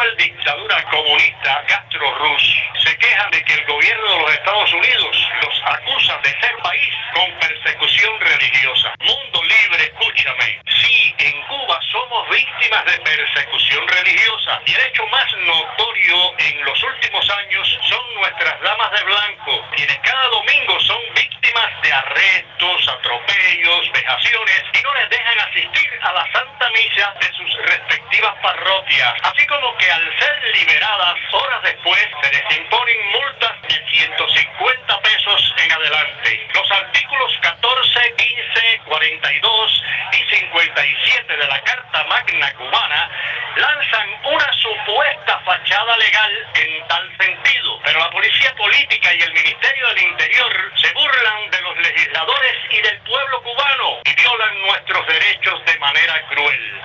actual dictadura comunista Castro-Ruz se quejan de que el gobierno de los Estados Unidos los acusa de ser país con persecución religiosa. Mundo libre, escúchame. Sí, en Cuba somos víctimas de persecución religiosa y el hecho más notorio en los últimos años son nuestras damas de blanco, quienes cada domingo son víctimas de arrestos, atropellos, vejaciones y no les dejan asistir a la Santa Misa de sus respectivas parroquias, así como que al ser liberadas horas después se les imponen multas de 150 pesos en adelante. Los artículos 14, 15, 42 y 57 de la Carta Magna Cubana lanzan una supuesta fachada legal en tal sentido, pero la policía política y el Ministerio del Interior se burlan de los legisladores y del pueblo cubano y violan nuestros derechos de manera cruel.